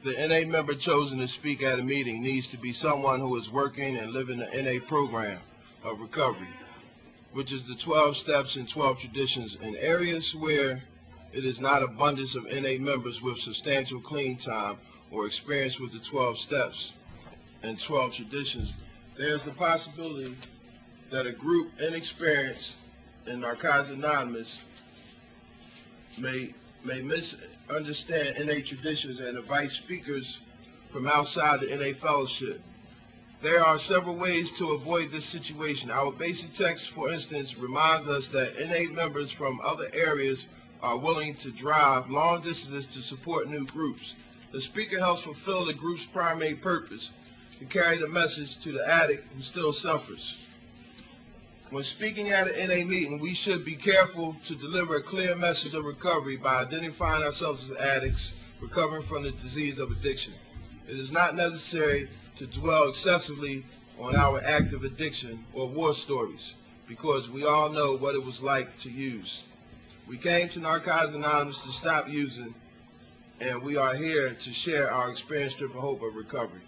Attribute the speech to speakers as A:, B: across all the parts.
A: the NA member chosen to speak at a meeting needs to be someone who is working and living the NA program of recovery, which is the 12 steps and 12 traditions in areas where it is not abundance of NA members with substantial clean time or experience with the 12 steps and 12 traditions. There's the possibility that a group inexperienced in Narcotics Anonymous may misunderstand NA traditions and invite speakers from outside the NA fellowship. There are several ways to avoid this situation. Our basic text, for instance, reminds us that NA members from other areas are willing to drive long distances to support new groups. The speaker helps fulfill the group's primary purpose, to carry the message to the addict who still suffers. When speaking at an NA meeting, we should be careful to deliver a clear message of recovery by identifying ourselves as addicts recovering from the disease of addiction. It is not necessary to dwell excessively on our active addiction or war stories, because we all know what it was like to use. We came to Narcotics Anonymous to stop using, and we are here to share our experience-driven hope of recovery.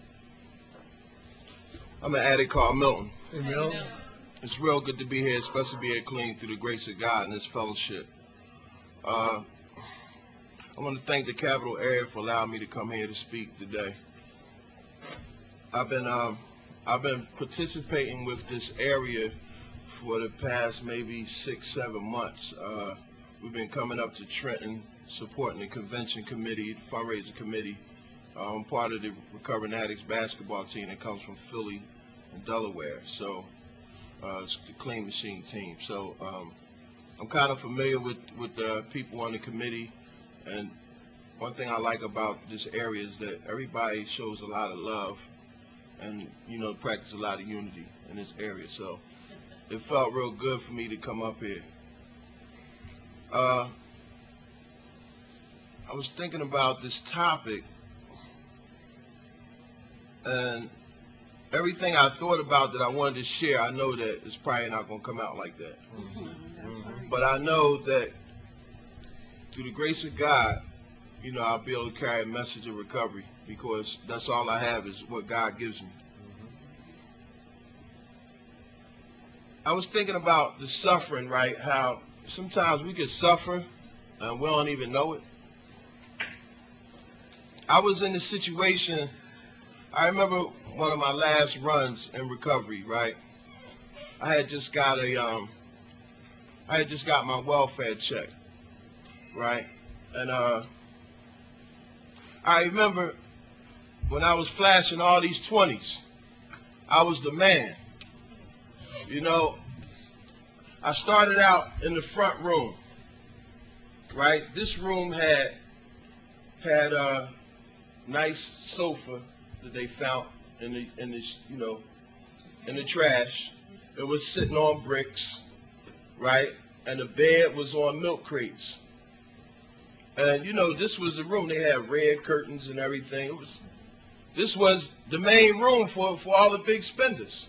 A: I'm an addict called Milton.
B: Hey, Milton.
A: It's real good to be here, especially being clean through the grace of God and this fellowship. I want to thank the Capital Area for allowing me to come here to speak today. I've been participating with this area for the past maybe 6-7 months. We've been coming up to Trenton, supporting the convention committee, the fundraising committee. I'm part of the Recovering Addicts basketball team that comes from Philly and Delaware. So it's the Clean Machine team. So I'm kind of familiar with the people on the committee, and one thing I like about this area is that everybody shows a lot of love and, you know, practice a lot of unity in this area. So it felt real good for me to come up here. I was thinking about this topic, and everything I thought about that I wanted to share, I know that it's probably not going to come out like that. But I know that through the grace of God, you know, I'll be able to carry a message of recovery, because that's all I have is what God gives me. I was thinking about the suffering, right? How sometimes we can suffer and we don't even know it. I was in a situation, I remember one of my last runs in recovery, right? I had just got my welfare check, right? And I remember when I was flashing all these 20s, I was the man. You know, I started out in the front room, right? This room had a nice sofa that they found in the trash. It was sitting on bricks, right? And the bed was on milk crates. And you know, this was the room. They had red curtains and everything. This was the main room for all the big spenders.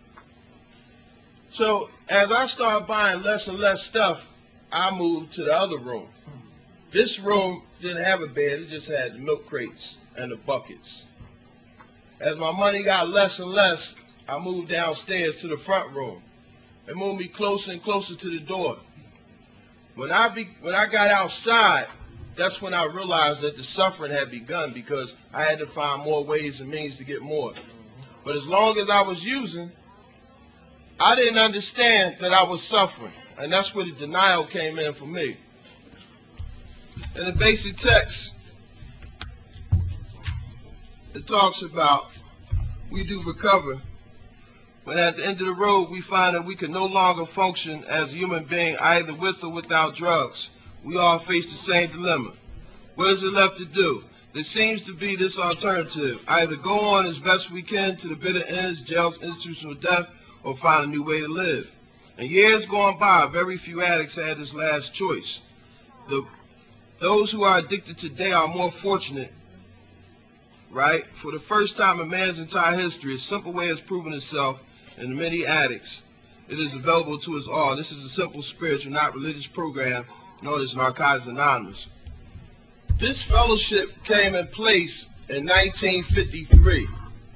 A: So as I started buying less and less stuff, I moved to the other room. This room didn't have a bed. It just had the milk crates and the buckets. As my money got less and less, I moved downstairs to the front room. It moved me closer and closer to the door. When I got outside, that's when I realized that the suffering had begun, because I had to find more ways and means to get more. But as long as I was using, I didn't understand that I was suffering. And that's where the denial came in for me. In the basic text, it talks about we do recover, but at the end of the road, we find that we can no longer function as a human being either with or without drugs. We all face the same dilemma. What is it left to do? There seems to be this alternative: either go on as best we can to the bitter ends, jails, institutional death, or find a new way to live. In years gone by, very few addicts had this last choice. Those who are addicted today are more fortunate, right? For the first time in man's entire history, a simple way has proven itself in the many addicts. It is available to us all. This is a simple spiritual, not religious program known as Narcotics Anonymous. This fellowship came in place in 1953.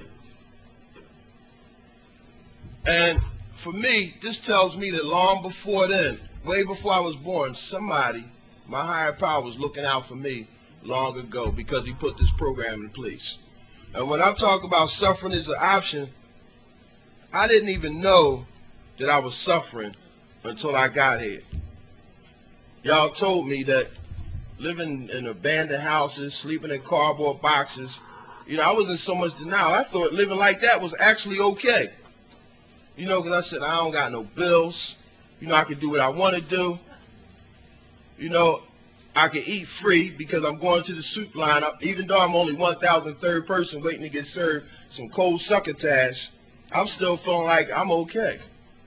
A: And for me, this tells me that long before then, way before I was born, somebody, my higher power, was looking out for me long ago because he put this program in place. And when I talk about suffering as an option, I didn't even know that I was suffering until I got here. Y'all told me that living in abandoned houses, sleeping in cardboard boxes, I was in so much denial. I thought living like that was actually okay. Because I said, I don't got no bills. I can do what I want to do. I can eat free because I'm going to the soup line. Even though I'm only 1,003rd person waiting to get served some cold succotash, I'm still feeling like I'm okay.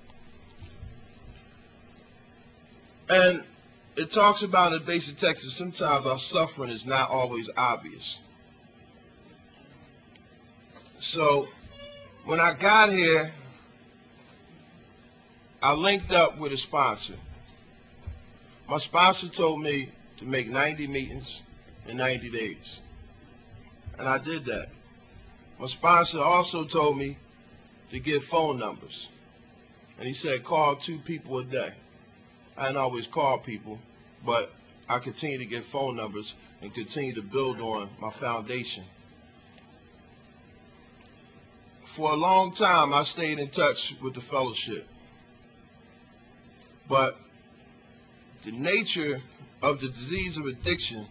A: And it talks about in the basic text that sometimes our suffering is not always obvious. So when I got here, I linked up with a sponsor. My sponsor told me to make 90 meetings in 90 days. And I did that. My sponsor also told me to get phone numbers. And he said, call 2 people a day. I didn't always call people, but I continue to get phone numbers and continue to build on my foundation. For a long time, I stayed in touch with the fellowship. But the nature of the disease of addiction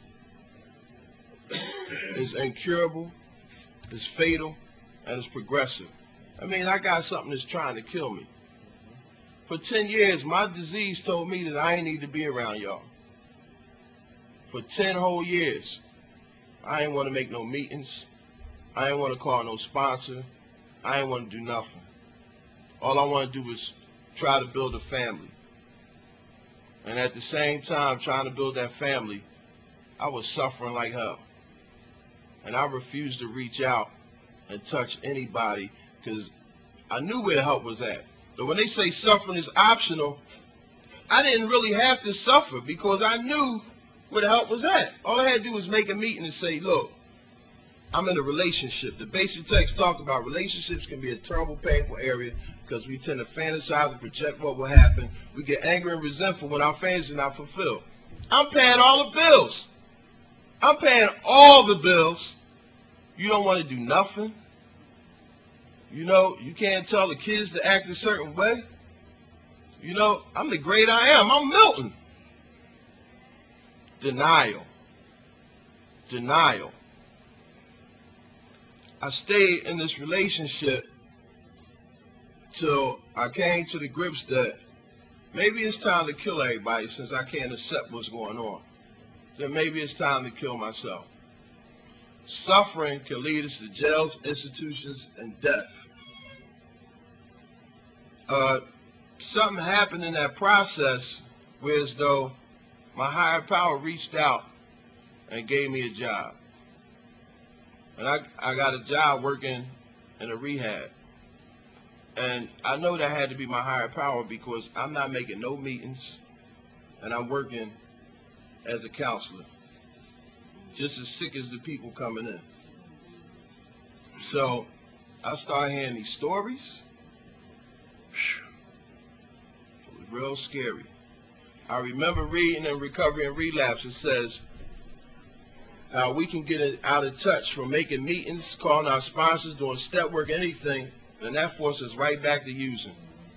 A: is incurable, is fatal, and is progressive. I got something that's trying to kill me. For 10 years, my disease told me that I ain't need to be around y'all. For 10 whole years, I ain't want to make no meetings. I ain't want to call no sponsor. I ain't want to do nothing. All I want to do is try to build a family. And at the same time, trying to build that family, I was suffering like hell. And I refused to reach out and touch anybody because I knew where the help was at. But when they say suffering is optional, I didn't really have to suffer because I knew where the help was at. All I had to do was make a meeting and say, look, I'm in a relationship. The basic text talk about relationships can be a terrible, painful area because we tend to fantasize and project what will happen. We get angry and resentful when our fantasies are not fulfilled. I'm paying all the bills. I'm paying all the bills. You don't want to do nothing. You can't tell the kids to act a certain way. I'm the great I am. I'm Milton. Denial. Denial. I stayed in this relationship till I came to the grips that maybe it's time to kill everybody since I can't accept what's going on. Then maybe it's time to kill myself. Suffering can lead us to jails, institutions, and death. Something happened in that process where as though my higher power reached out and gave me a job. And I got a job working in a rehab. And I know that had to be my higher power because I'm not making no meetings and I'm working as a counselor. Just as sick as the people coming in. So I started hearing these stories. It was real scary. I remember reading in Recovery and Relapse, it says how we can get out of touch from making meetings, calling our sponsors, doing step work, anything, and that forces us right back to using.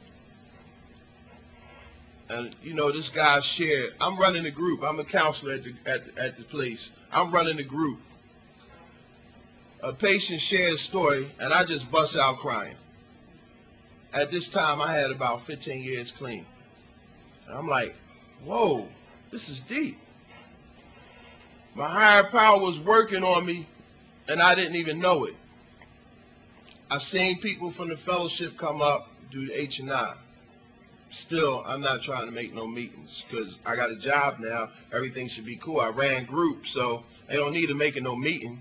A: And this guy shared, I'm running a group. I'm a counselor at the place. I'm running a group. A patient shared a story, and I just bust out crying. At this time, I had about 15 years clean. And I'm like, whoa, this is deep. My higher power was working on me, and I didn't even know it. I seen people from the fellowship come up, do the H&I. Still, I'm not trying to make no meetings because I got a job now. Everything should be cool. I ran groups, so they don't need to make no meeting.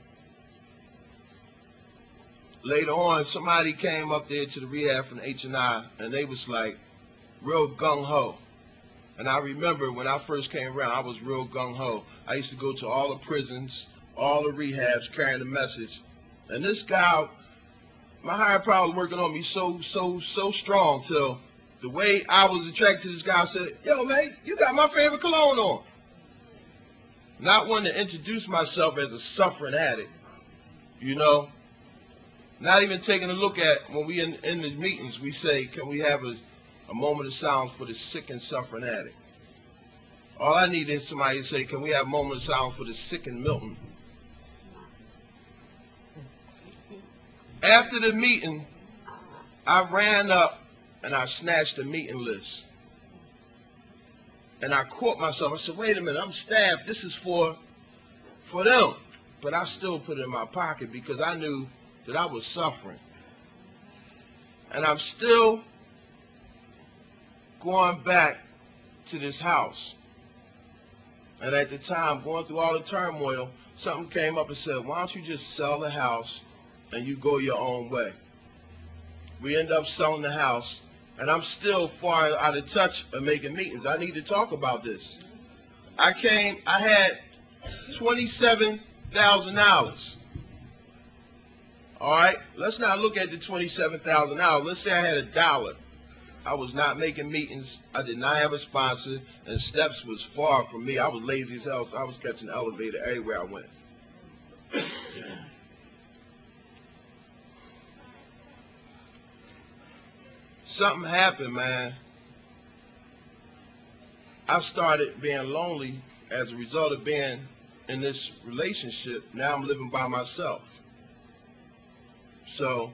A: Later on, somebody came up there to the rehab from H&I, and they was like real gung-ho. And I remember when I first came around, I was real gung-ho. I used to go to all the prisons, all the rehabs, carrying the message. And this guy, my higher power was working on me so strong till the way I was attracted to this guy, I said, yo, man, you got my favorite cologne on. Not wanting to introduce myself as a suffering addict, you know. Not even taking a look at, when we in the meetings, we say, can we have a moment of silence for the sick and suffering addict? All I need is somebody to say, can we have a moment of silence for the sick and Milton? After the meeting, I ran up and I snatched the meeting list. And I caught myself. I said, wait a minute, I'm staff. This is for them. But I still put it in my pocket because I knew that I was suffering. And I'm still going back to this house. And at the time, going through all the turmoil, something came up and said, why don't you just sell the house and you go your own way? We end up selling the house, and I'm still far out of touch of making meetings. I need to talk about this. I had $27,000. All right, let's not look at the $27,000. Let's say I had $1. I was not making meetings. I did not have a sponsor, and steps was far from me. I was lazy as hell, so I was catching the elevator everywhere I went. Something happened, man. I started being lonely as a result of being in this relationship. Now I'm living by myself. So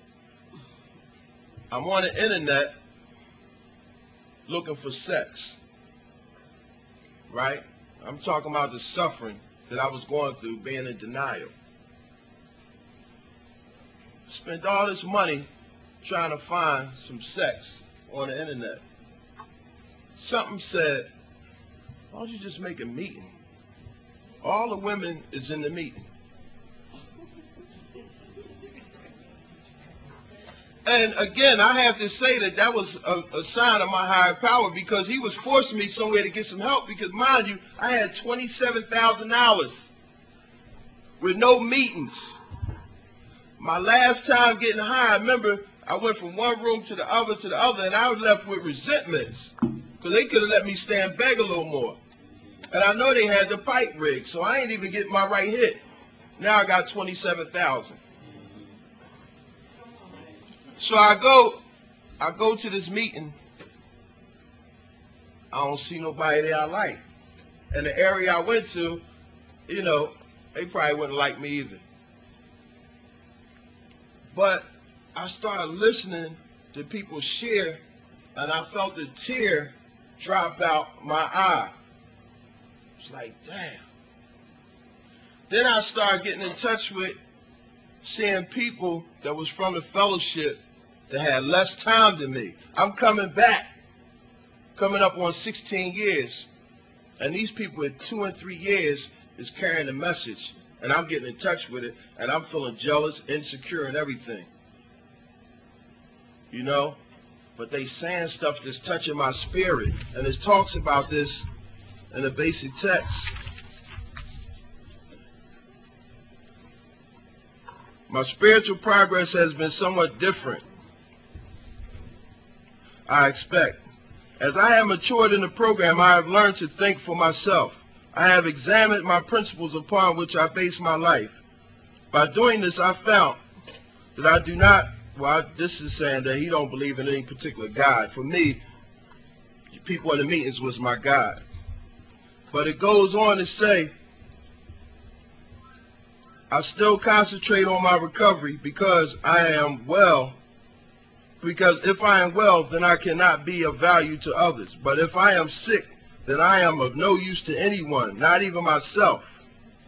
A: I'm on the internet looking for sex, right? I'm talking about the suffering that I was going through, being in denial. Spent all this money trying to find some sex on the internet. Something said, why don't you just make a meeting? All the women is in the meeting. And again, I have to say that that was a sign of my higher power, because he was forcing me somewhere to get some help, because mind you, I had $27,000 with no meetings. My last time getting high, I remember I went from one room to the other, and I was left with resentments, because they could have let me stay and beg a little more. And I know they had the pipe rigged, so I ain't even getting my right hit. Now I got 27,000. So I go to this meeting. I don't see nobody there I like. And the area I went to, you know, they probably wouldn't like me either. But I started listening to people share, and I felt a tear drop out my eye. It's like, damn. Then I started getting in touch with seeing people that was from the fellowship that had less time than me. I'm coming back, coming up on 16 years. And these people with 2 and 3 years is carrying the message. And I'm getting in touch with it, and I'm feeling jealous, insecure, and everything. You know? But they saying stuff that's touching my spirit. And it talks about this in the basic text. My spiritual progress has been somewhat different, I expect. As I have matured in the program, I have learned to think for myself. I have examined my principles upon which I base my life. By doing this, I found that I do not, this is saying that he don't believe in any particular God. For me, people in the meetings was my God. But it goes on to say, I still concentrate on my recovery because I am well. Because if I am well, then I cannot be of value to others. But if I am sick, then I am of no use to anyone, not even myself.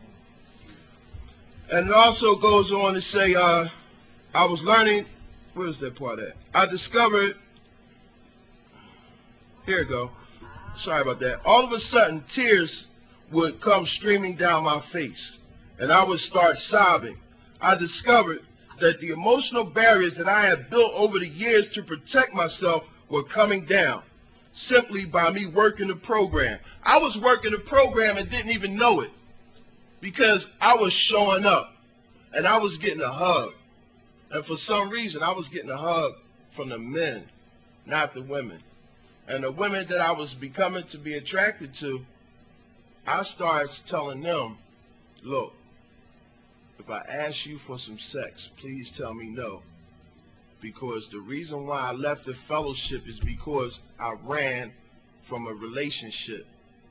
A: And it also goes on to say, I was learning, where's that part at? I discovered, here we go, sorry about that. All of a sudden, tears would come streaming down my face, and I would start sobbing. I discovered that the emotional barriers that I had built over the years to protect myself were coming down. simply by me working the program. I was working the program and didn't even know it because I was showing up and I was getting a hug. And for some reason, I was getting a hug from the men, not the women. And the women that I was becoming to be attracted to, I started telling them, look, if I ask you for some sex, please tell me no. Because the reason why I left the fellowship is because I ran from a relationship.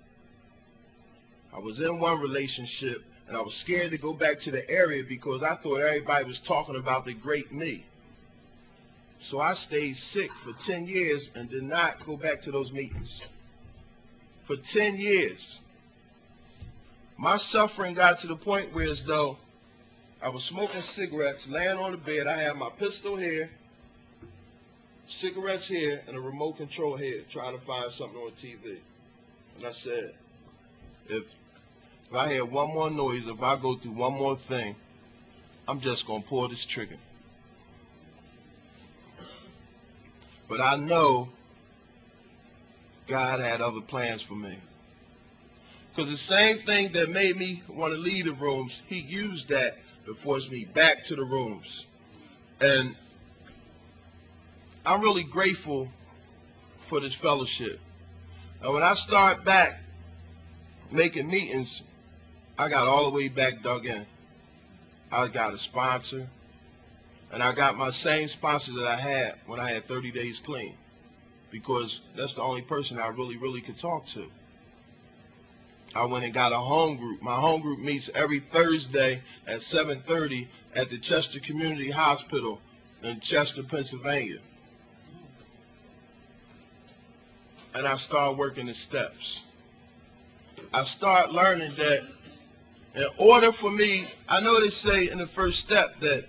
A: I was in one relationship and I was scared to go back to the area because I thought everybody was talking about the great me. So I stayed sick for 10 years and did not go back to those meetings. For 10 years. My suffering got to the point where as though I was smoking cigarettes, laying on the bed. I had my pistol here, cigarettes here, and a remote control here, trying to find something on TV. And I said, if I hear one more noise, if I go through one more thing, I'm just going to pull this trigger. But I know God had other plans for me. Because the same thing that made me want to leave the rooms, he used that to force me back to the rooms. And I'm really grateful for this fellowship. And when I start back making meetings, I got all the way back dug in. I got a sponsor. And I got my same sponsor that I had when I had 30 Days Clean. Because that's the only person I really could talk to. I went and got a home group. My home group meets every Thursday at 7:30 at the Chester Community Hospital in Chester, Pennsylvania. And I started working the steps. I started learning that in order for me, I know they say in the first step that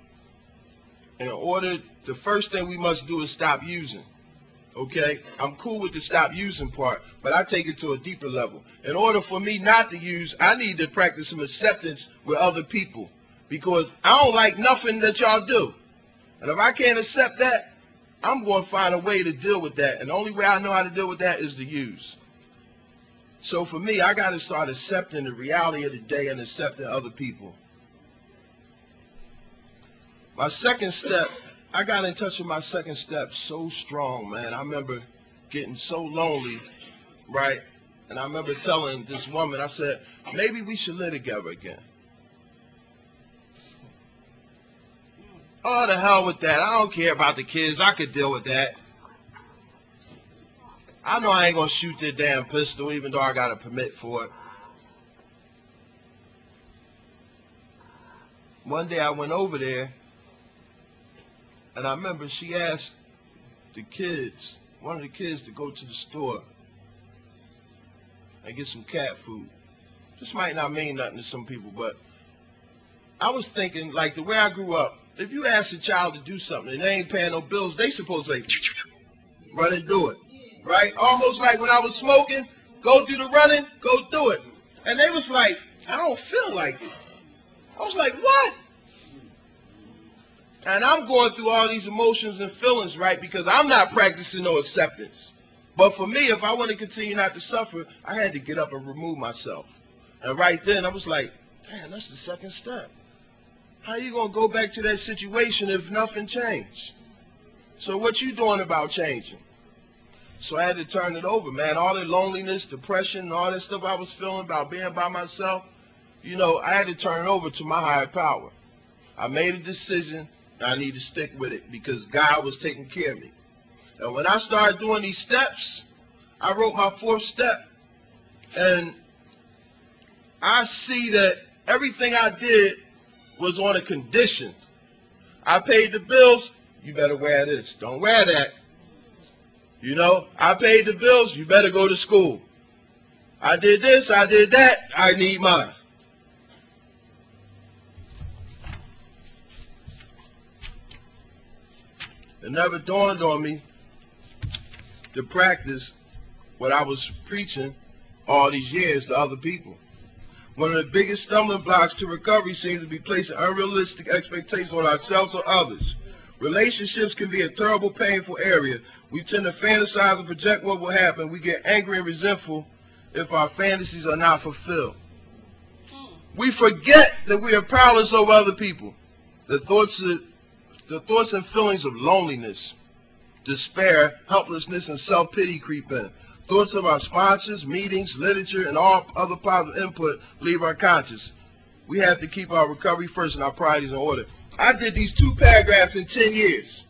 A: the first thing we must do is stop using. Okay, I'm cool with the stop using part, but I take it to a deeper level. In order for me not to use, I need to practice some acceptance with other people because I don't like nothing that y'all do. And if I can't accept that, I'm going to find a way to deal with that. And the only way I know how to deal with that is to use. So for me, I got to start accepting the reality of the day and accepting other people. My second step, I got in touch with my second step so strong, man. I remember getting so lonely, right? And I remember telling this woman, I said, maybe we should live together again. Oh, the hell with that. I don't care about the kids. I could deal with that. I know I ain't going to shoot that damn pistol even though I got a permit for it. One day I went over there and I remember she asked the kids, one of the kids, to go to the store and get some cat food. This might not mean nothing to some people, but I was thinking, like the way I grew up, if you ask a child to do something and they ain't paying no bills, they supposed to like, run and do it, right? Almost like when I was smoking, go do the running, go do it. And they was like, I don't feel like it. I was like, what? And I'm going through all these emotions and feelings, right? Because I'm not practicing no acceptance. But for me, if I want to continue not to suffer, I had to get up and remove myself. And right then, I was like, damn, that's the second step. How you going to go back to that situation if nothing changed? So what you doing about changing? So I had to turn it over, man. All the loneliness, depression, all that stuff I was feeling about being by myself, you know, I had to turn it over to my higher power. I made a decision. I need to stick with it because God was taking care of me. And when I started doing these steps, I wrote my fourth step. And I see that everything I did was on a condition. I paid the bills, you better wear this. Don't wear that. You know, I paid the bills, you better go to school. I did this, I did that, I need mine. It never dawned on me to practice what I was preaching all these years to other people. One of the biggest stumbling blocks to recovery seems to be placing unrealistic expectations on ourselves or others. Relationships can be a terrible, painful area. We tend to fantasize and project what will happen. We get angry and resentful if our fantasies are not fulfilled. We forget that we are powerless over other people. The thoughts and feelings of loneliness, despair, helplessness, and self-pity creep in. Thoughts of our sponsors, meetings, literature, and all other positive input leave our conscious. We have to keep our recovery first and our priorities in order. I did these 2 paragraphs in 10 years.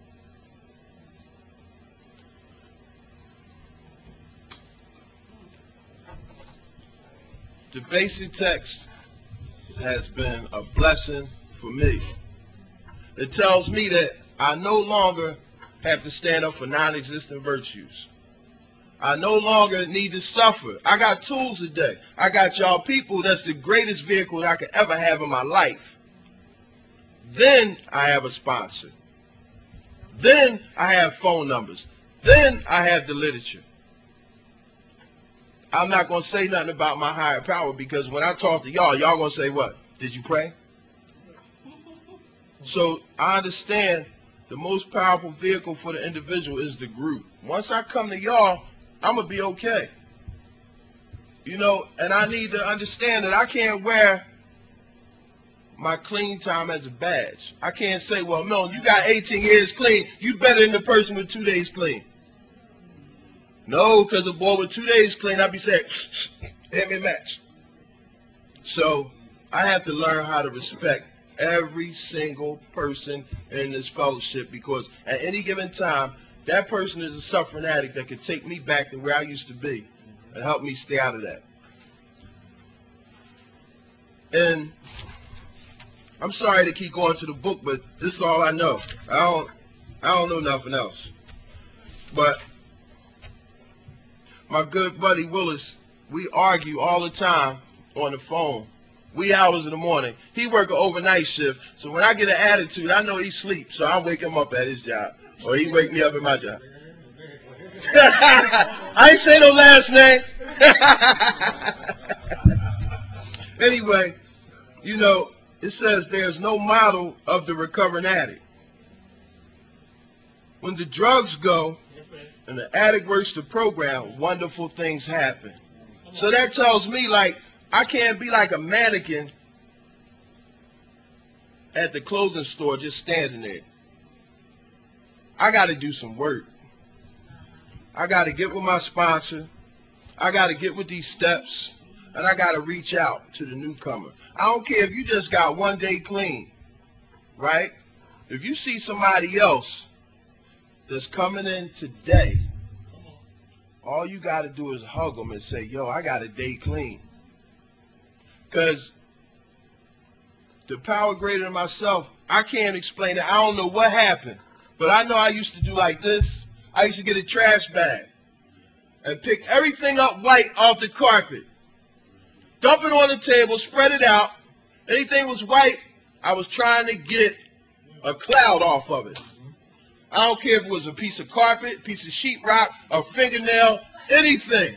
A: The basic text has been a blessing for me. It tells me that I no longer have to stand up for non-existent virtues. I no longer need to suffer. I got tools today. I got y'all people. That's the greatest vehicle that I could ever have in my life. Then I have a sponsor. Then I have phone numbers. Then I have the literature. I'm not going to say nothing about my higher power, because when I talk to y'all going to say what? Did you pray? So I understand the most powerful vehicle for the individual is the group. Once I come to y'all, I'm going to be okay. You know, and I need to understand that I can't wear my clean time as a badge. I can't say, well, no, you got 18 years clean. You better than the person with 2 days clean. No, because the boy with 2 days clean, I'd be saying, hit me match. So I have to learn how to respect every single person in this fellowship, because at any given time, that person is a suffering addict that could take me back to where I used to be and help me stay out of that. And I'm sorry to keep going to the book, but this is all I know. I don't know nothing else. But my good buddy Willis, we argue all the time on the phone, wee hours in the morning. He work an overnight shift, so when I get an attitude, I know he sleeps, so I wake him up at his job, or he wake me up at my job. I ain't say no last name. Anyway, you know, it says there's no model of the recovering addict. When the drugs go and the addict works the program, wonderful things happen. So that tells me, like, I can't be like a mannequin at the clothing store just standing there. I got to do some work. I got to get with my sponsor. I got to get with these steps. And I got to reach out to the newcomer. I don't care if you just got 1 day clean, right? If you see somebody else that's coming in today, all you got to do is hug them and say, yo, I got a day clean. Because the power greater than myself, I can't explain it. I don't know what happened. But I know I used to do like this. I used to get a trash bag and pick everything up white off the carpet. Dump it on the table, spread it out. Anything was white, I was trying to get a cloud off of it. I don't care if it was a piece of carpet, piece of sheetrock, a fingernail, anything.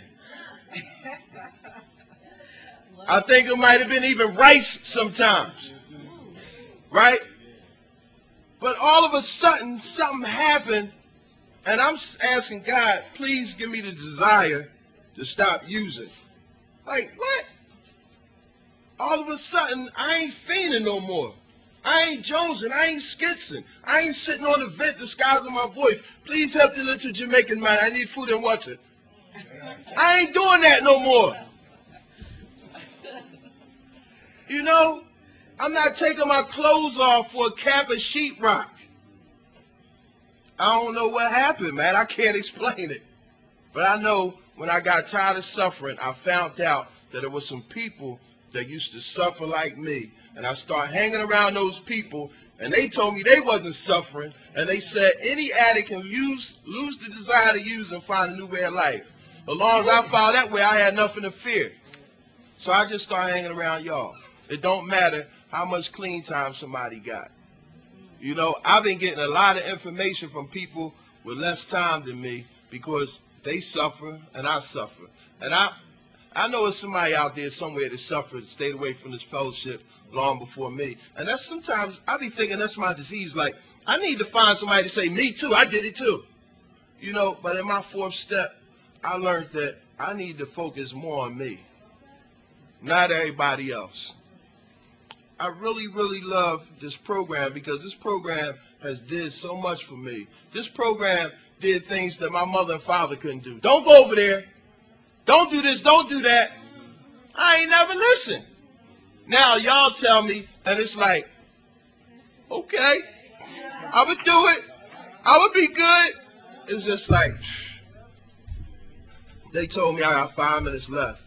A: I think it might have been even rice sometimes. Right? But all of a sudden, something happened, and I'm asking God, please give me the desire to stop using. Like, what? All of a sudden, I ain't fiending no more. I ain't jonesing. I ain't skitzing. I ain't sitting on the vent disguising my voice. Please help the little Jamaican man. I need food and water. I ain't doing that no more. You know, I'm not taking my clothes off for a cap of sheetrock. I don't know what happened, man. I can't explain it. But I know when I got tired of suffering, I found out that there were some people that used to suffer like me. And I started hanging around those people, and they told me they wasn't suffering. And they said any addict can lose the desire to use and find a new way of life. As long as I found that way, I had nothing to fear. So I just started hanging around y'all. It don't matter how much clean time somebody got. You know, I've been getting a lot of information from people with less time than me because they suffer and I suffer. And I know there's somebody out there somewhere that suffered, stayed away from this fellowship long before me. And that's sometimes I be thinking that's my disease. Like, I need to find somebody to say, me too, I did it too. You know, but in my fourth step, I learned that I need to focus more on me, not everybody else. I really, really love this program because this program has did so much for me. This program did things that my mother and father couldn't do. Don't go over there. Don't do this. Don't do that. I ain't never listened. Now y'all tell me, and it's like, okay, I would do it. I would be good. It's just like, they told me I got 5 minutes left.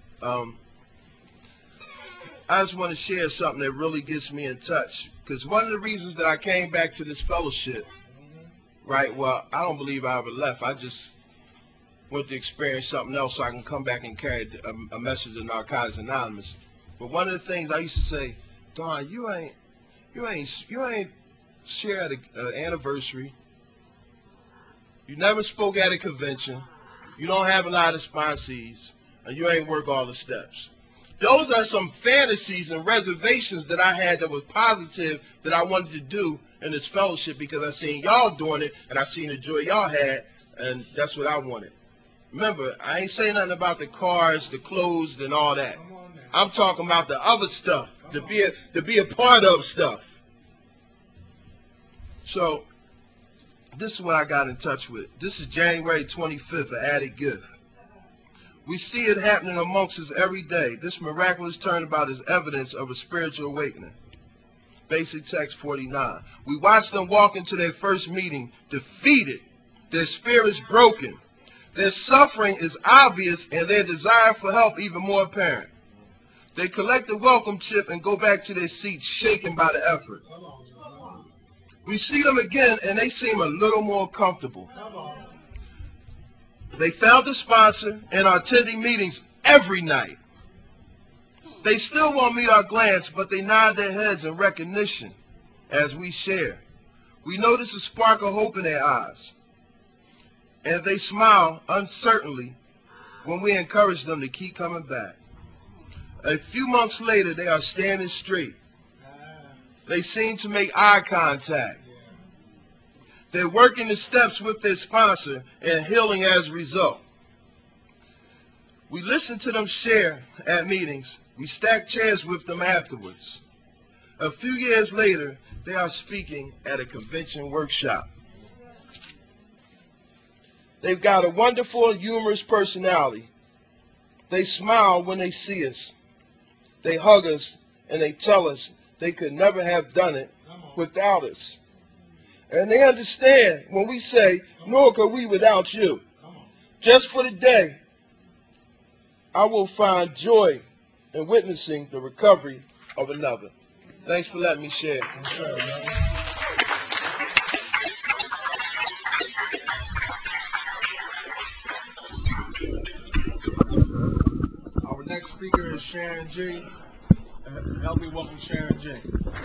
A: I just want to share something that really gets me in touch. Because one of the reasons that I came back to this fellowship, right, well, I don't believe I ever left. I just went to experience something else so I can come back and carry a message of Narcotics Anonymous. But one of the things I used to say, Don, you ain't share at an anniversary. You never spoke at a convention. You don't have a lot of sponsees, and you ain't work all the steps. Those are some fantasies and reservations that I had that was positive that I wanted to do in this fellowship because I seen y'all doing it and I seen the joy y'all had, and that's what I wanted. Remember, I ain't saying nothing about the cars, the clothes, and all that. I'm talking about the other stuff, to be a part of stuff. So this is what I got in touch with. This is January 25th, an added gift. We see it happening amongst us every day. This miraculous turnabout is evidence of a spiritual awakening. Basic text 49. We watch them walk into their first meeting defeated, their spirits broken. Their suffering is obvious and their desire for help even more apparent. They collect the welcome chip and go back to their seats shaken by the effort. We see them again and they seem a little more comfortable. They found a sponsor and are attending meetings every night. They still won't meet our glance, but they nod their heads in recognition as we share. We notice a spark of hope in their eyes, and they smile uncertainly when we encourage them to keep coming back. A few months later, they are standing straight. They seem to make eye contact. They're working the steps with their sponsor and healing as a result. We listen to them share at meetings. We stack chairs with them afterwards. A few years later, they are speaking at a convention workshop. They've got a wonderful, humorous personality. They smile when they see us. They hug us and they tell us they could never have done it without us. And they understand when we say, nor could we without you. Just for the day, I will find joy in witnessing the recovery of another. Thanks for letting me share. Our next speaker is Sharon G. Help me welcome Sharon G.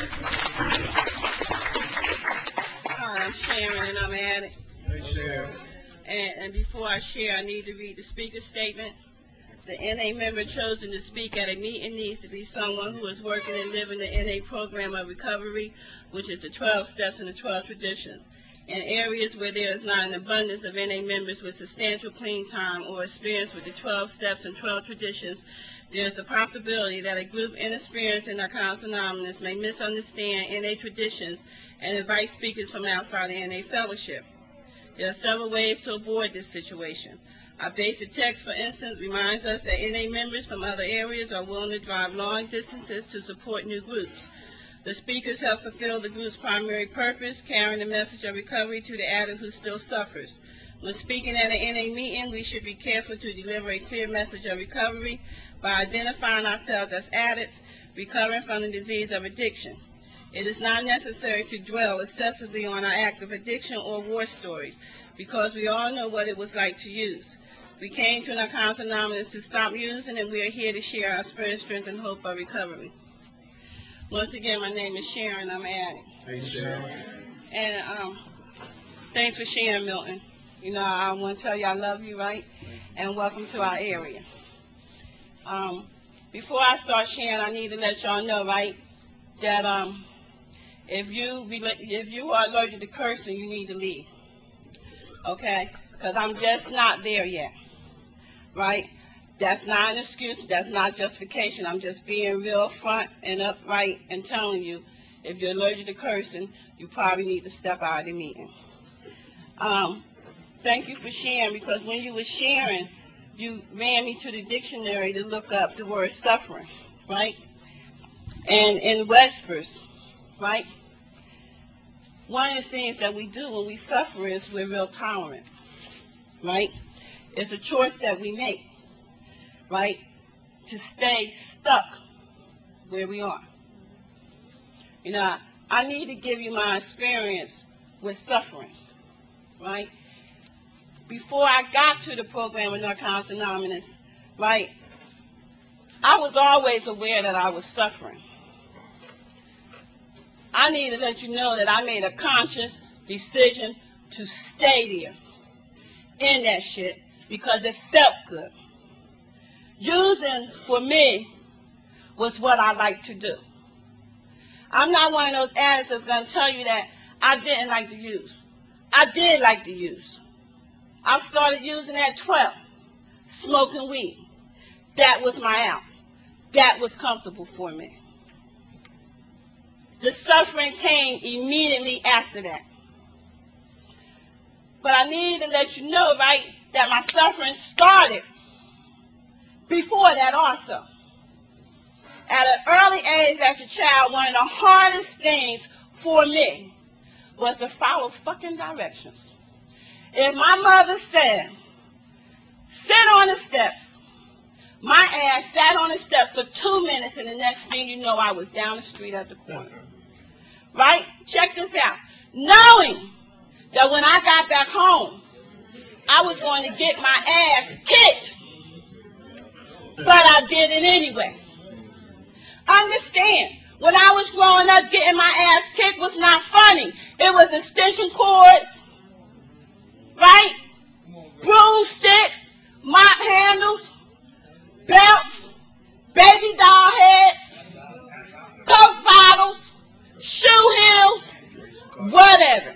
B: Hi, I'm Sharon and I'm Addie.
A: Hey, Sharon.
B: And before I share, I need to read the speaker statement. The NA member chosen to speak at a meeting needs to be someone who is working and living the NA program of recovery, which is the 12 steps and the 12 traditions. In areas where there is not an abundance of NA members with substantial clean time or experience with the 12 steps and 12 traditions, there is the possibility that a group inexperienced in Narcotics Anonymous may misunderstand NA traditions and invite speakers from outside the NA fellowship. There are several ways to avoid this situation. Our basic text, for instance, reminds us that NA members from other areas are willing to drive long distances to support new groups. The speakers help fulfill the group's primary purpose, carrying the message of recovery to the addict who still suffers. When speaking at an NA meeting, we should be careful to deliver a clear message of recovery by identifying ourselves as addicts recovering from the disease of addiction. It is not necessary to dwell excessively on our active addiction or war stories, because we all know what it was like to use. We came to Narcotics Anonymous to stop using, and we are here to share our spirit, strength, and hope of recovery. Once again, my name is Sharon. I'm Addie.
A: Hey, Sharon.
B: And thanks for sharing, Milton. You know, I want to tell you I love you, right? And welcome to our area. Before I start sharing, I need to let y'all know, right, that If you are allergic to cursing, you need to leave. Okay? Because I'm just not there yet. Right? That's not an excuse. That's not justification. I'm just being real front and upright and telling you, if you're allergic to cursing, you probably need to step out of the meeting. Thank you for sharing, because when you were sharing, you ran me to the dictionary to look up the word suffering, right? And in Webster's, right? One of the things that we do when we suffer is we're real tolerant, right? It's a choice that we make, right? To stay stuck where we are. You know, I need to give you my experience with suffering, right? Before I got to the program with Narcotics Anonymous, right, I was always aware that I was suffering. I need to let you know that I made a conscious decision to stay there in that shit because it felt good. Using, for me, was what I like to do. I'm not one of those addicts that's going to tell you that I didn't like to use. I did like to use. I started using at 12, smoking weed. That was my out. That was comfortable for me. The suffering came immediately after that. But I need to let you know, right, that my suffering started before that also. At an early age as a child, one of the hardest things for me was to follow fucking directions. If my mother said, sit on the steps, my ass sat on the steps for 2 minutes, and the next thing you know, I was down the street at the corner. Right? Check this out. Knowing that when I got back home, I was going to get my ass kicked, but I did it anyway. Understand, when I was growing up, getting my ass kicked was not funny. It was extension cords, right? Broomsticks, mop handles, belts, baby doll heads, Coke bottles, shoe heels, whatever.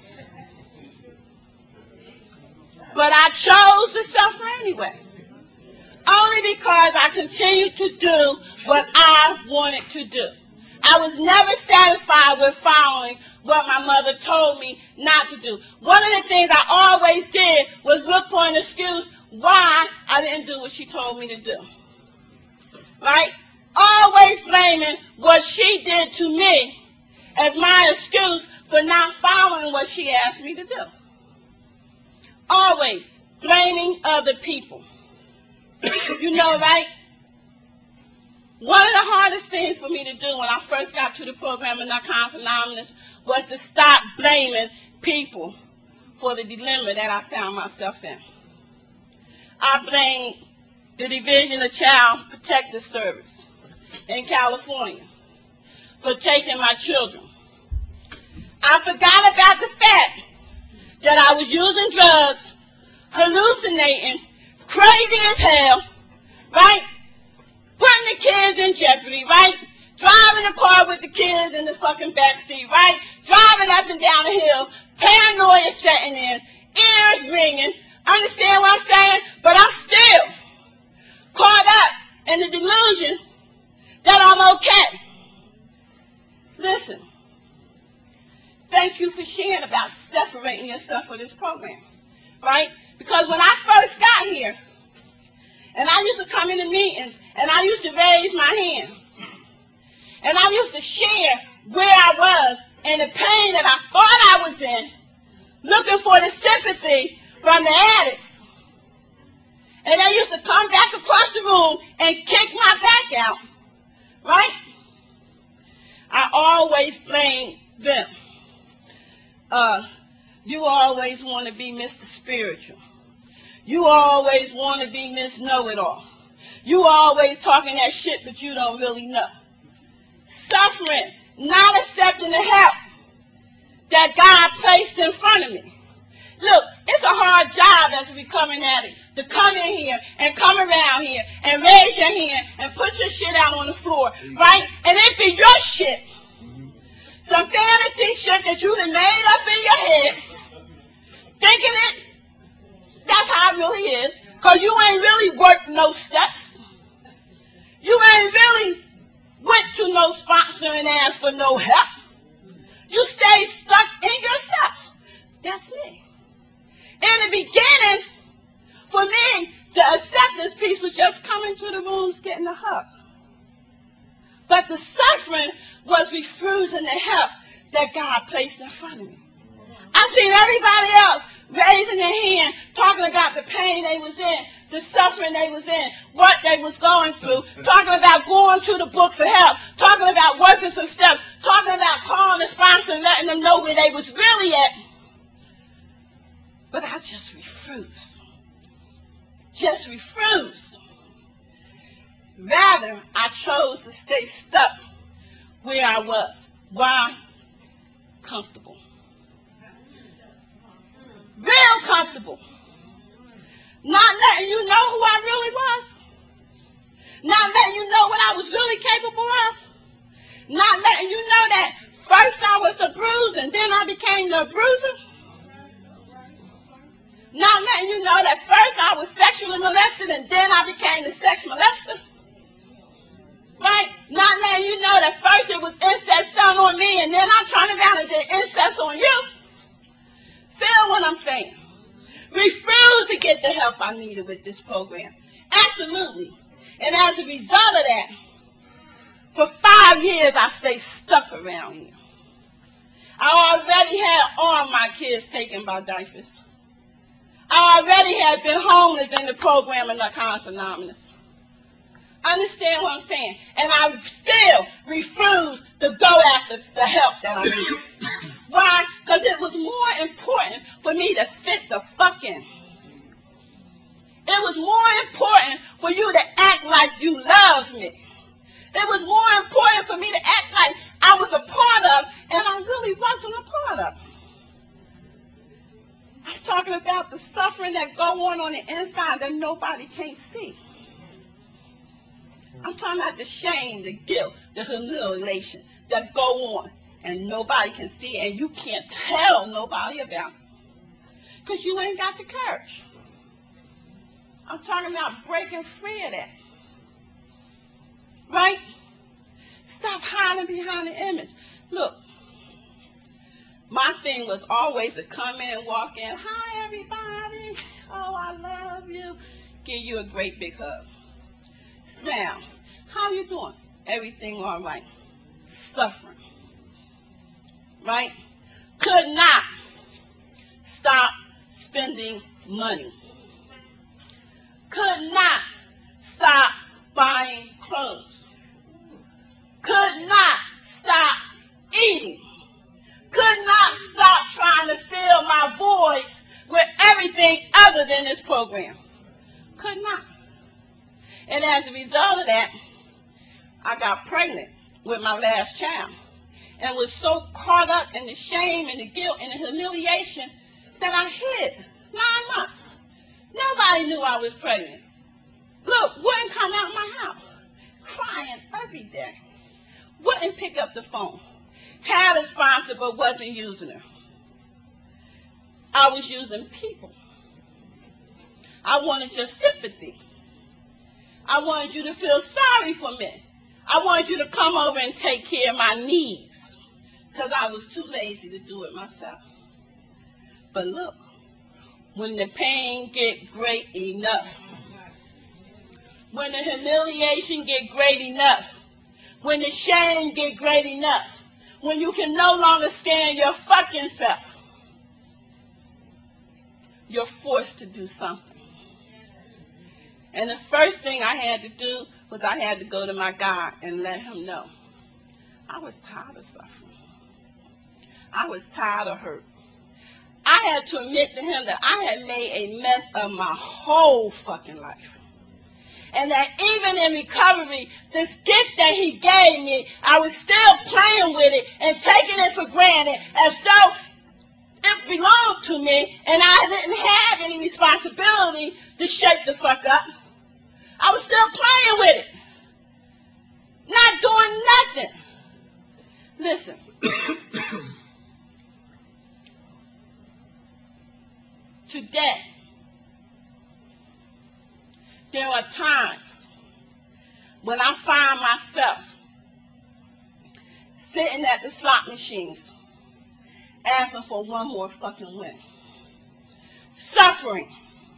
B: But I chose to suffer anyway. Only because I continued to do what I wanted to do. I was never satisfied with following what my mother told me not to do. One of the things I always did was look for an excuse why I didn't do what she told me to do. Right? Always blaming what she did to me as my excuse for not following what she asked me to do. Always blaming other people. You know, right? One of the hardest things for me to do when I first got to the program of Narcotics Anonymous was to stop blaming people for the dilemma that I found myself in. I blamed the Division of Child Protective Service in California for taking my children. I forgot about the fact that I was using drugs, hallucinating, crazy as hell, right? Putting the kids in jeopardy, right? Driving the car with the kids in the fucking backseat, right? Driving up and down the hill, paranoia setting in, ears ringing. Understand what I'm saying? But I'm still caught up in the delusion that I'm okay. Listen, thank you for sharing about separating yourself from this program, right? Because when I first got here, and I used to come into meetings, and I used to raise my hands, and I used to share where I was and the pain that I thought I was in, looking for the sympathy from the addicts. And they used to come back across the room and kick my back out, right? I always blame them. You always want to be Mr. Spiritual. You always want to be Miss Know-It-All. You always talking that shit, but you don't really know. Suffering, not accepting the help that God placed in front of me. Look, it's a hard job as a recovering addict to come in here and come around here and raise your hand and put your shit out on the floor, right? And it be your shit. Some fantasy shit that you done made up in your head, thinking it, that's how it really is. Because you ain't really worked no steps. You ain't really went to no sponsor and asked for no help. You stay stuck in yourself. That's me. In the beginning, for me, the acceptance piece was just coming to the rooms, getting a hug. But the suffering was refusing the help that God placed in front of me. I seen everybody else raising their hand, talking about the pain they was in, the suffering they was in, what they was going through, talking about going to the books for help, talking about working some steps, talking about calling the sponsor and letting them know where they was really at. But I just refused. Just refused. Rather, I chose to stay stuck where I was. Why? Comfortable. Real comfortable. Not letting you know who I really was. Not letting you know what I was really capable of. Not letting you know that first I was a bruise and then I became the bruiser. Not letting you know that first I was sexually molested and then I became the sex molester. Right? Not letting you know that first it was incest done on me and then I turned around and did incest on you. Feel what I'm saying? Refused to get the help I needed with this program. Absolutely. And as a result of that, for 5 years I stayed stuck around here. I already had all my kids taken by diapers. I already had been homeless in the program in Narcotics Anonymous. Understand what I'm saying? And I still refused to go after the help that I needed. Why? Because it was more important for me to fit the fuck in. It was more important for you to act like you loved me. It was more important for me to act like I was a part of, and I really wasn't a part of. I'm talking about the suffering that go on the inside that nobody can see. I'm talking about the shame, the guilt, the humiliation that go on, and nobody can see, and you can't tell nobody about it. Because you ain't got the courage. I'm talking about breaking free of that. Right? Stop hiding behind the image. Look, my thing was always to come in, walk in, hi everybody, oh I love you, give you a great big hug. Now, how you doing? Everything all right. Suffering. Right? Could not stop spending money. Could not stop buying clothes. Could not stop eating. Could not stop trying to fill my void with everything other than this program. Could not. And as a result of that, I got pregnant with my last child and was so caught up in the shame and the guilt and the humiliation that I hid 9 months. Nobody knew I was pregnant. Look, wouldn't come out my house, crying every day. Wouldn't pick up the phone. Had a sponsor but wasn't using her. I was using people. I wanted your sympathy. I wanted you to feel sorry for me. I wanted you to come over and take care of my needs because I was too lazy to do it myself. But look, when the pain get great enough, when the humiliation get great enough, when the shame get great enough, when you can no longer stand your fucking self, you're forced to do something. And the first thing I had to do was I had to go to my God and let him know. I was tired of suffering. I was tired of hurt. I had to admit to him that I had made a mess of my whole fucking life. And that even in recovery, this gift that he gave me, I was still playing with it and taking it for granted as though it belonged to me and I didn't have any responsibility to shake the fuck up. I was still playing with it. Not doing nothing. Listen, when I find myself sitting at the slot machines asking for one more fucking win, suffering,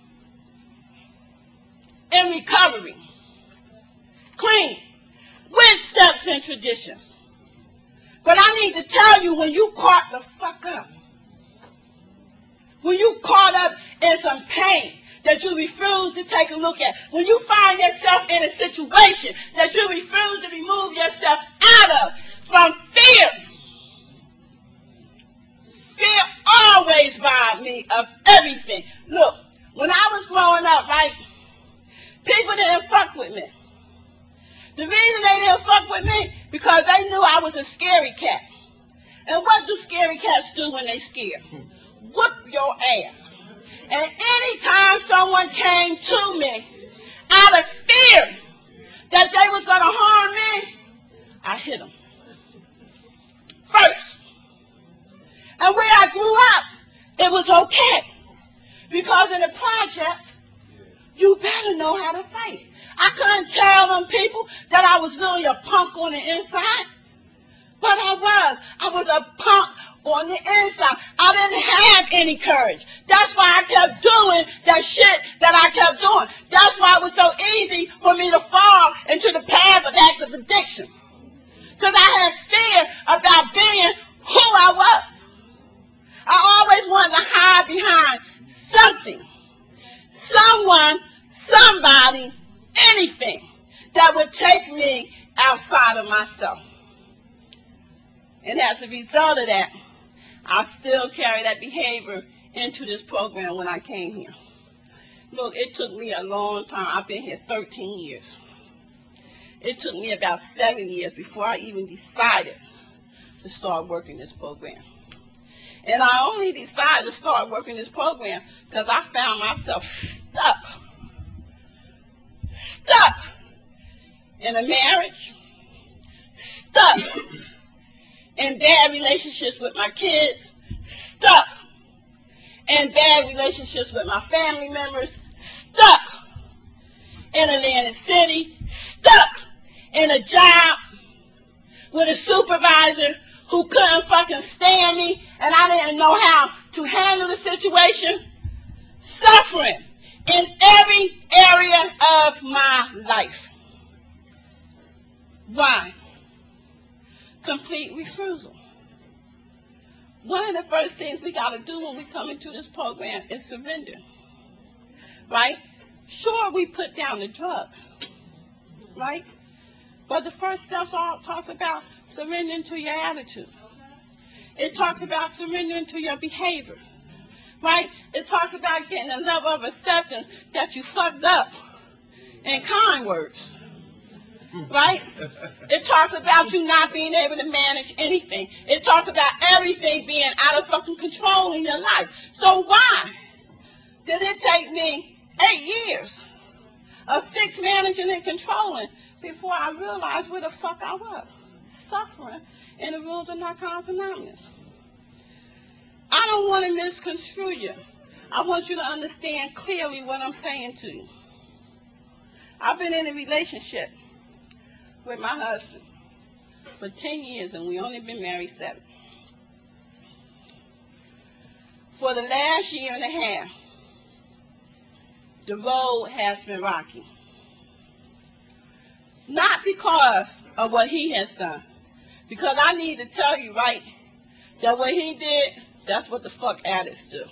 B: in recovery, clean, with steps and traditions. But I need to tell you, when you caught the fuck up, when you caught up in some pain that you refuse to take a look at, when you find yourself in a situation that you refuse to remove yourself out of from fear, fear always robbed me of everything. Look, when I was growing up, right, people didn't fuck with me. The reason they didn't fuck with me, because they knew I was a scary cat. And what do scary cats do when they scared? Whoop your ass. And anytime someone came to me out of fear that they was going to harm me, I hit them first. And where I grew up, it was okay. Because in the projects, you better know how to fight. I couldn't tell them people that I was really a punk on the inside. But I was a punk on the inside. I didn't have any courage. That's why I kept doing that shit that I kept doing. That's why it was so easy for me to fall into the path of active addiction. Because I had fear about being who I was. I always wanted to hide behind something, someone, somebody, anything that would take me outside of myself. And as a result of that, I still carry that behavior into this program when I came here. Look, it took me a long time. I've been here 13 years. It took me about 7 years before I even decided to start working this program. And I only decided to start working this program because I found myself stuck in a marriage, stuck in bad relationships with my kids, stuck in bad relationships with my family members, stuck in Atlantic City, stuck in a job with a supervisor who couldn't fucking stand me, and I didn't know how to handle the situation, suffering in every area of my life. Why? Complete refusal. One of the first things we got to do when we come into this program is surrender, right? Sure, we put down the drug, right? But the first step talks about surrendering to your attitude. It talks about surrendering to your behavior, right? It talks about getting a level of acceptance that you fucked up in kind words. Right? It talks about you not being able to manage anything. It talks about everything being out of fucking control in your life. So why did it take me 8 years of fixed managing and controlling before I realized where the fuck I was? Suffering in the rules of Narcotics Anonymous. I don't want to misconstrue you. I want you to understand clearly what I'm saying to you. I've been in a relationship with my husband for 10 years, and we only been married 7. For the last year and a half, the road has been rocky. Not because of what he has done, because I need to tell you, right, that what he did, that's what the fuck addicts do.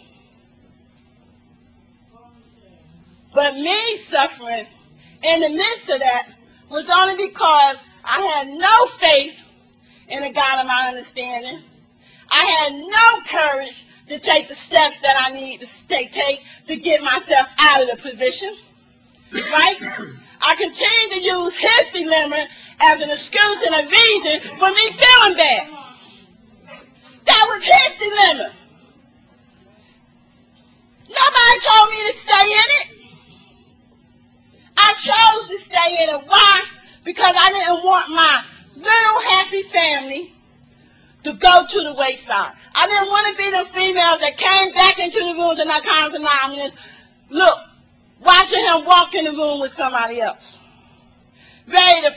B: But me suffering in the midst of that was only because I had no faith in a God of my understanding. I had no courage to take the steps that I need to take to get myself out of the position. Right? I continued to use his dilemma as an excuse and a reason for me feeling bad. That was his dilemma. Nobody told me to stay in it. I chose to stay in it. Why? Because I didn't want my little happy family to go to the wayside. I didn't want to be the females that came back into the rooms of Narcotics Anonymous, look, watching him walk in the room with somebody else, ready to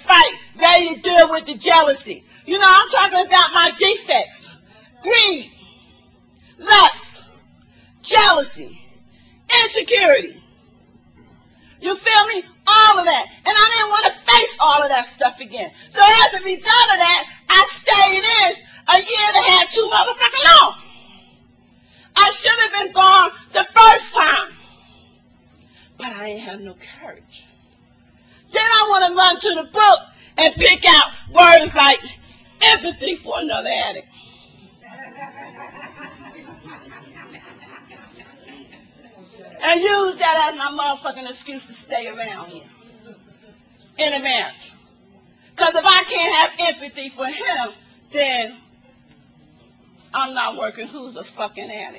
B: need to deal with the jealousy. You know, I'm talking about my defects. Greed, lust, jealousy, insecurity. You feel me? All of that. And I didn't want to face all of that stuff again. So as a result of that, I stayed in a year and a half too motherfucking long. I should have been gone the first time. But I ain't have no courage. Then I want to run to the book and pick out words like empathy for another addict. And use that as my motherfucking excuse to stay around here in a marriage. Because if I can't have empathy for him, then I'm not working. Who's a fucking addict?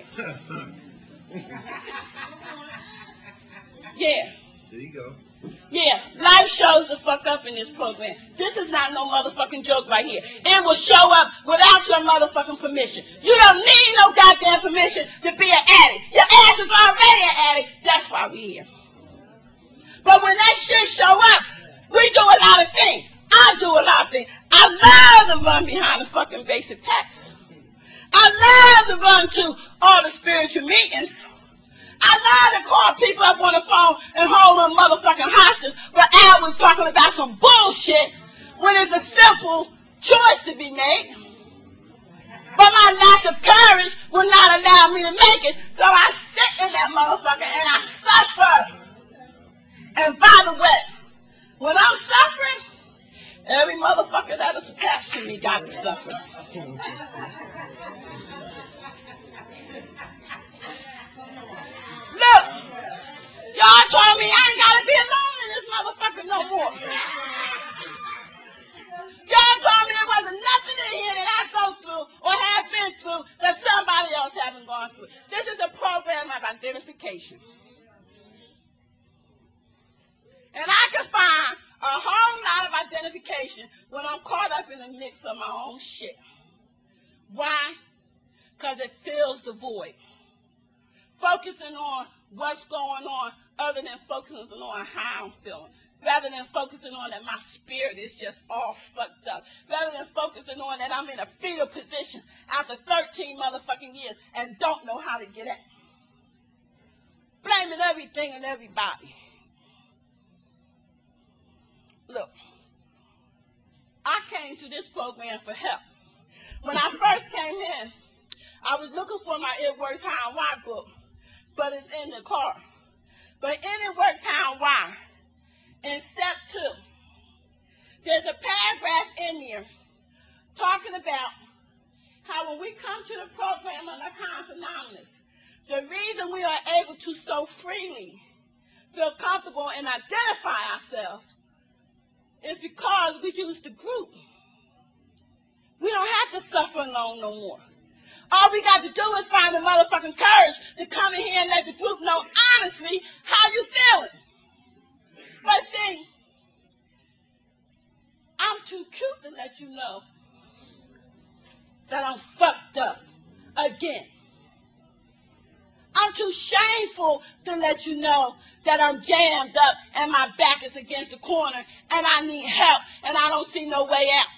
B: Yeah.
A: There you go.
B: Yeah, life shows the fuck up in this program. This is not no motherfucking joke right here. It will show up without your motherfucking permission. You don't need no goddamn permission to be an addict. Your ass is already an addict. That's why we here. But when that shit show up, we do a lot of things. I do a lot of things. I love to run behind the fucking basic text. I love to run to all the spiritual meetings. I love to call people up on the phone and hold them motherfucking hostage for hours talking about some bullshit when it's a simple choice to be made. But my lack of courage will not allow me to make it, so I sit in that motherfucker and I suffer. And by the way, when I'm suffering, every motherfucker that is attached to me got to suffer. Look, y'all told me I ain't gotta be alone in this motherfucker no more. Y'all told me there wasn't nothing in here that I go through or have been through that somebody else haven't gone through. This is a program of identification. And I can find a whole lot of identification when I'm caught up in the mix of my own shit. Why? Because it fills the void. Focusing on what's going on other than focusing on how I'm feeling. Rather than focusing on that my spirit is just all fucked up. Rather than focusing on that I'm in a fetal position after 13 motherfucking years and don't know how to get out. Blaming everything and everybody. Look, I came to this program for help. When I first came in, I was looking for my It Works How and Why book, but it's in the car. But in It Works How and Why, in step 2, there's a paragraph in there talking about how when we come to the program of Narcotics Anonymous, the reason we are able to so freely feel comfortable and identify ourselves is because we use the group. We don't have to suffer alone no more. All we got to do is find the motherfucking courage to come in here and let the group know honestly how you feeling. But see, I'm too cute to let you know that I'm fucked up again. I'm too shameful to let you know that I'm jammed up and my back is against the corner and I need help and I don't see no way out.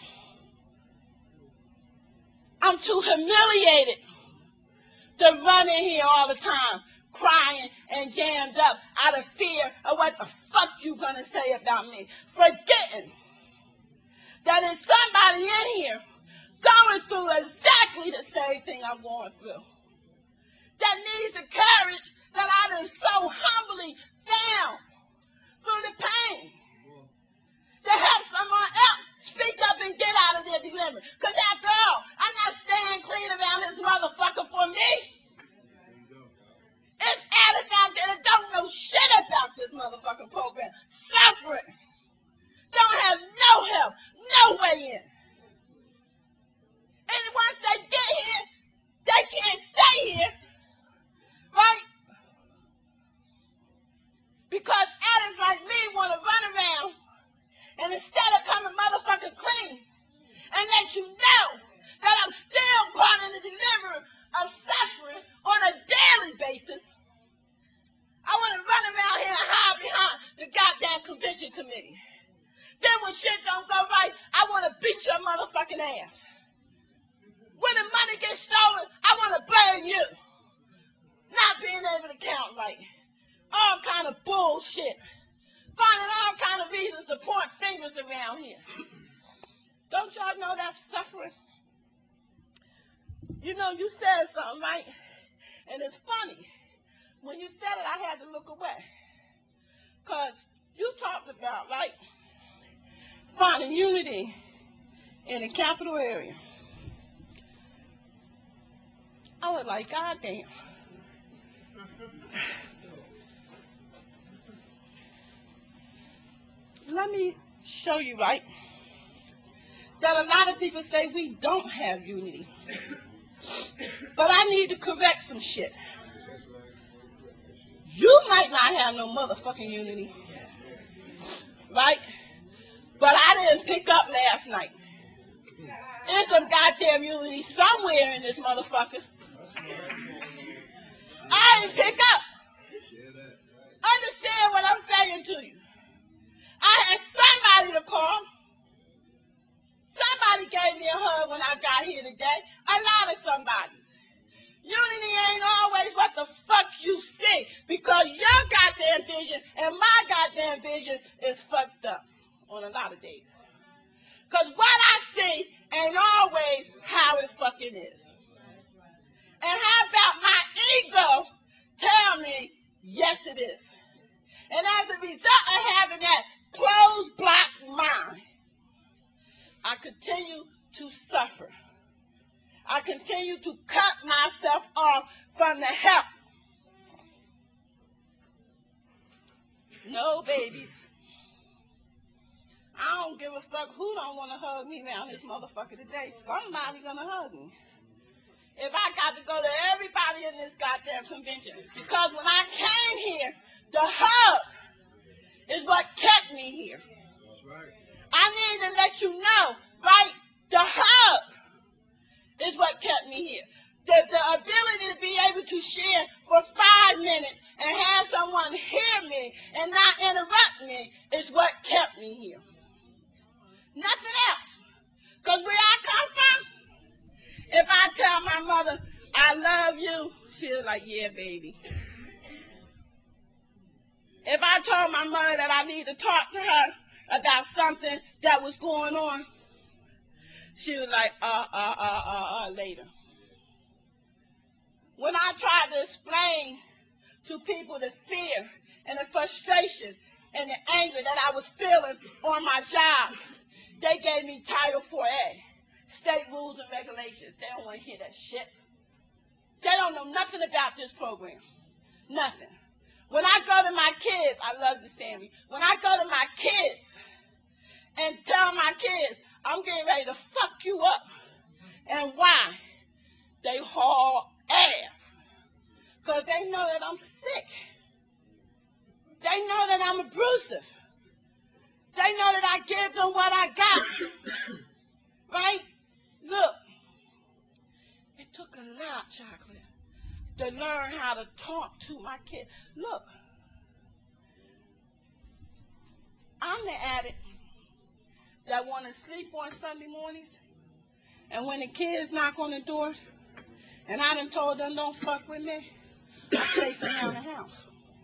B: I'm too humiliated to run in here all the time, crying and jammed up out of fear of what the fuck you gonna say about me. Forgetting that there's somebody in here going through exactly the same thing I'm going through. That needs the courage that I done so humbly found through the pain to help someone else speak up and get out of their dilemma. Because after all, I'm not staying clean around this motherfucker for me. It's addicts out there that don't know shit about this motherfucking program. Suffering. Don't have no help, no way in. And once they get here, they can't stay here. Right? Because addicts like me want to run get your motherfucking ass. When the money gets stolen, I want to blame you. Not being able to count right. All kind of bullshit. Finding all kind of reasons to point fingers around here. Don't y'all know that's suffering? You know, you said something, right? And it's funny. When you said it, I had to look away. Because you talked about, right, finding unity in the capital area. I was like, God damn. Let me show you, right, that a lot of people say we don't have unity. But I need to correct some shit. You might not have no motherfucking unity, right? But I didn't pick up last night. There's some goddamn unity somewhere in this motherfucker. I didn't pick up. Understand what I'm saying to you. I had somebody to call. Somebody gave me a hug when I got here today. A lot of somebodies. Unity ain't always what the fuck you see, because your goddamn vision and my goddamn vision is fucked up on a lot of days. Because what I see ain't always how it fucking is. And how about my ego tell me, yes it is. And as a result of having that closed block mind, I continue to suffer. I continue to cut myself off from the help. No babies. I don't give a fuck who don't want to hug me around this motherfucker today. Somebody gonna hug me. If I got to go to everybody in this goddamn convention, because when I came here, the hug is what kept me here. That's right. I need to let you know, right? The hug is what kept me here. The ability to be able to share for 5 minutes and have someone hear me and not interrupt me is what kept me here. Nothing else. Because where I come from, if I tell my mother, I love you, she'll like, yeah, baby. If I told my mother that I need to talk to her about something that was going on, she was like, later. When I tried to explain to people the fear and the frustration and the anger that I was feeling on my job, they gave me Title 4A, state rules and regulations. They don't want to hear that shit. They don't know nothing about this program. Nothing. When I go to my kids, I love you, Sammy. When I go to my kids and tell my kids, I'm getting ready to fuck you up. And why? They haul ass. Because they know that I'm sick. They know that I'm abusive. They know that I give them what I got. Right? Look, it took a lot, Chocolate, to learn how to talk to my kids. Look, I'm the addict that want to sleep on Sunday mornings, and when the kids knock on the door, and I done told them don't fuck with me, I chase them around the house.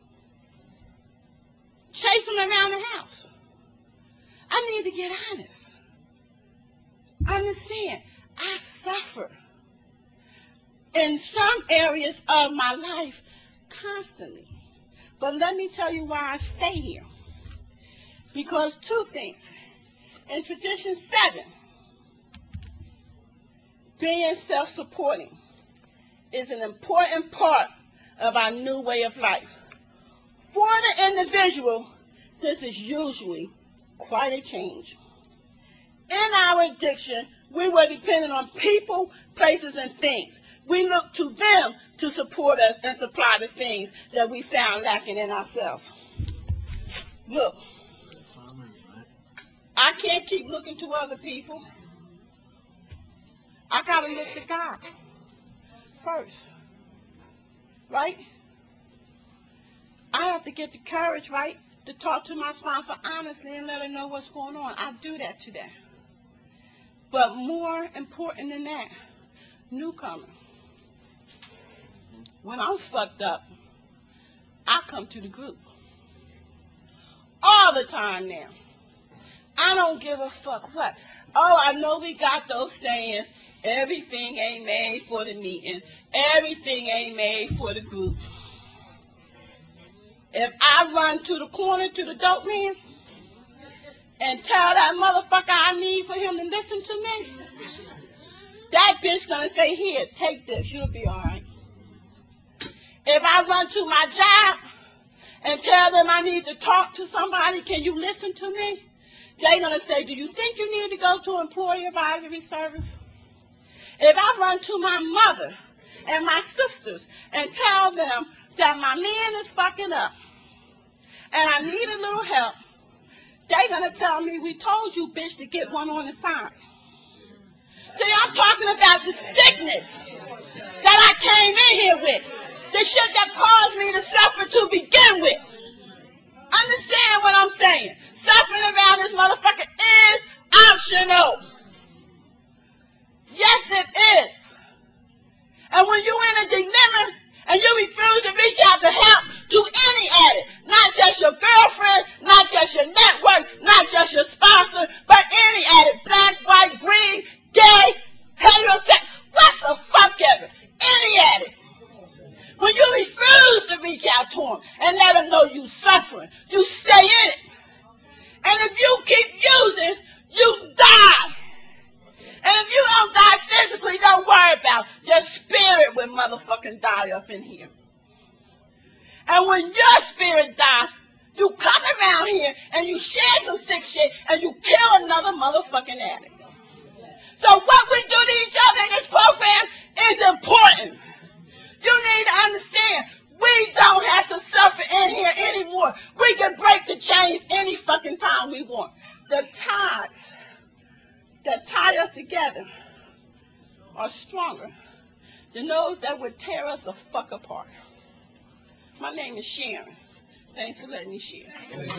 B: Chase them around the house. I need to get honest. Understand, I suffer in some areas of my life constantly. But let me tell you why I stay here. Because two things. In tradition 7, being self-supporting is an important part of our new way of life. For the individual, this is usually quite a change. In our addiction, we were dependent on people, places, and things. We look to them to support us and supply the things that we found lacking in ourselves. Look, I can't keep looking to other people. I gotta look to God first, right? I have to get the courage, right, to talk to my sponsor honestly and let her know what's going on. I do that today. But more important than that, newcomer. When I'm fucked up, I come to the group. All the time now. I don't give a fuck what. Oh, I know we got those sayings, everything ain't made for the meeting. Everything ain't made for the group. If I run to the corner to the dope man and tell that motherfucker I need for him to listen to me, that bitch gonna say, here, take this, you'll be all right. If I run to my job and tell them I need to talk to somebody, can you listen to me? They're going to say, do you think you need to go to employee advisory service? If I run to my mother and my sisters and tell them that my man is fucking up and I need a little help, they're going to tell me, we told you, bitch, to get one on the side. See, I'm talking about the sickness that I came in here with. The shit that caused me to suffer to begin with. Understand what I'm saying? Suffering around this motherfucker is optional. Yes, it is. And when you're in a dilemma and you refuse to reach out to help to any addict, not just your girlfriend, not just your network, not just your sponsor, but any addict, black, white, green, gay, heterosexual, what the fuck ever, any addict. When you refuse to reach out to them and let them know you suffering, you stay in it. And if you keep using, you die. And if you don't die physically, don't worry about it. Your spirit will motherfucking die up in here. And when your spirit dies, you come around here and you share some sick shit and you kill another motherfucking addict. So what we do to each other in this program is important. You need to understand, we don't have to suffer in here anymore. We can break the chains any fucking time we want. The ties that tie us together are stronger than those that would tear us the fuck apart. My name is Sharon. Thanks for letting me share.